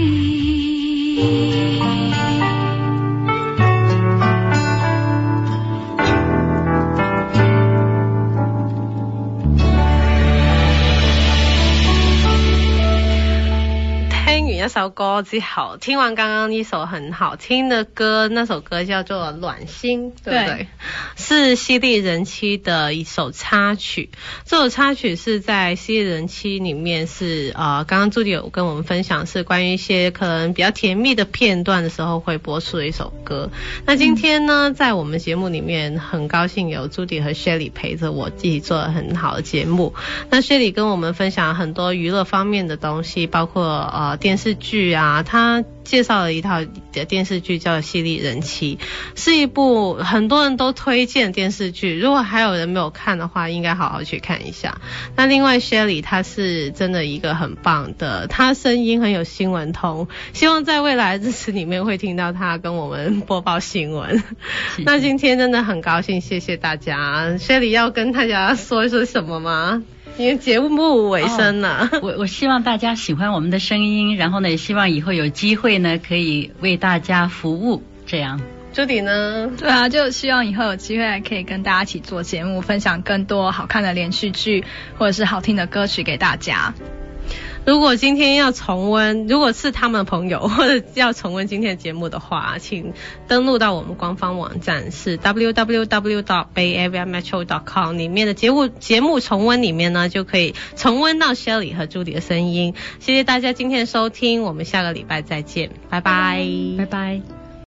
听完一首歌之後，聽完剛剛一首很好聽的歌，那首歌叫做《暖心》，對不對？是犀利人妻的一首插曲。這首插曲是在犀利人妻裡面是剛剛朱迪有跟我們分享，是關於一些可能比較甜蜜的片段的時候會播出的一首歌。那今天呢，在我們節目裡面，很高興有朱迪和 Shelly 陪着我，一起做了很好的節目。那 Shelly 跟我們分享很多娛樂方面的東西，包括電視劇啊，他介紹了一套電視劇叫《犀利人妻》，是一部很多人都推薦電視劇，如果還有人沒有看的話，應該好好去看一下。那另外 Shelly 他是真的一個很棒的，他聲音很有新聞通，希望在未來日子裡面會聽到他跟我們播報新聞。那今天真的很高興，謝謝大家。Shelly 要跟大家說一說什麼嗎？因為節目尾聲了， 我希望大家喜歡我們的聲音，然後呢，也希望以後有機會呢，可以為大家服務。這樣， 朱迪呢？ 對啊，就希望以後有機會可以跟大家一起做節目，分享更多好看的連續劇或者是好聽的歌曲給大家。 如果今天要重溫，如果是他們的朋友或者要重溫今天的節目的話，請登錄到我們官方網站是 www.bayareametro.com 裡面的節目重溫裡面呢，就可以重溫到 Shelly 和朱迪的聲音。謝謝大家今天的收聽，我們下個禮拜再見，拜拜， 拜拜。